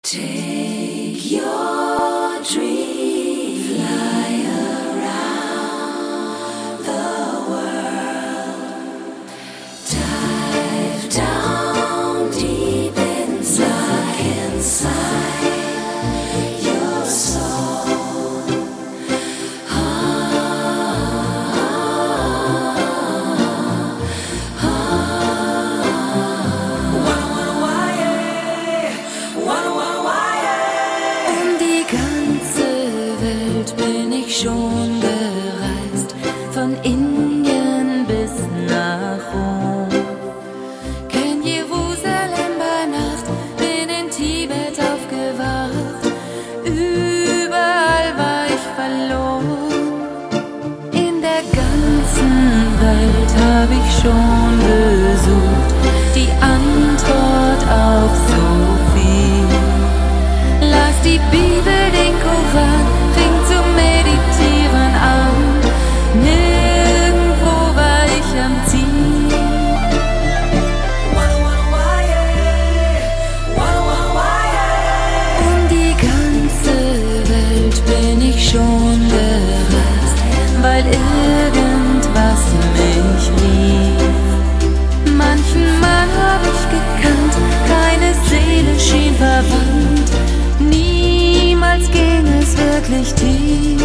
Take your dream, fly around the world, dive down deep inside your soul. Schon gereist, von Indien bis nach Rom. Kenn Jerusalem bei Nacht, bin in Tibet aufgewacht. Überall war ich verloren. In der ganzen Welt hab ich schon gesucht, die Antwort auf so viel. Las die Bibel, den Koran, fing zu meditieren an. Nirgendwo war ich am Ziel. Um die ganze Welt bin ich schon gereist, weil irgendwas mich rief. Manchen Mann hab ich gekannt, keine Seele schien verwandt. Niemals ging es wirklich tief.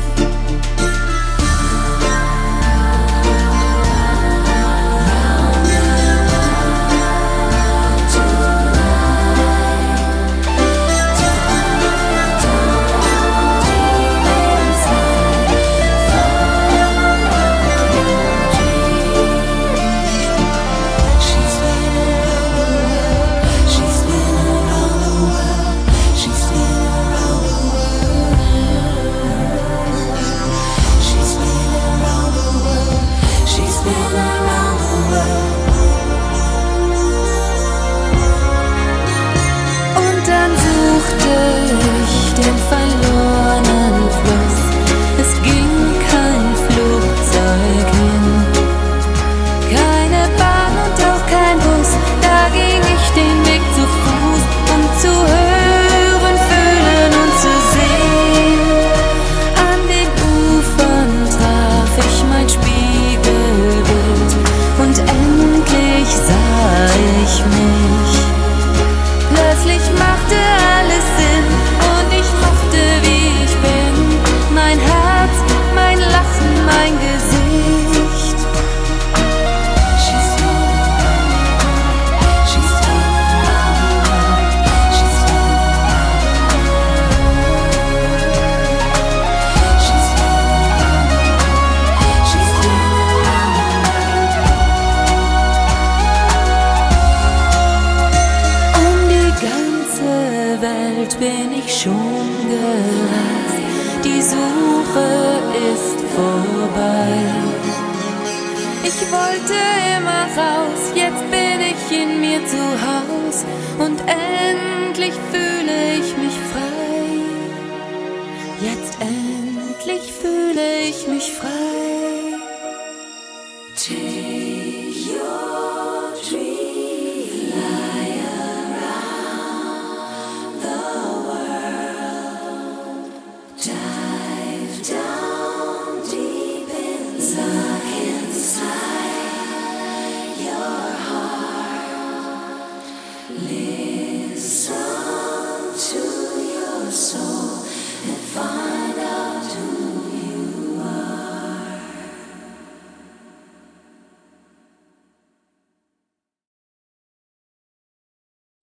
Den verlorenen Fluss, es ging kein Flugzeug hin, keine Bahn und auch kein Bus, da ging ich den Weg zu Fuß, um zu hören, fühlen und zu sehen. An den Ufern traf ich mein Spiegelbild und endlich sah ich mich. Plötzlich machte alles Sinn und ich mochte, wie ich bin. Mein Herz, mein Lachen, mein Gesicht. Welt bin ich schon gereist, die Suche ist vorbei. Ich wollte immer raus, jetzt bin ich in mir zu Haus und endlich fühle ich mich frei. Jetzt endlich fühle ich mich frei. Take your dream, fly around the world, dive down deep inside your heart, listen to your soul.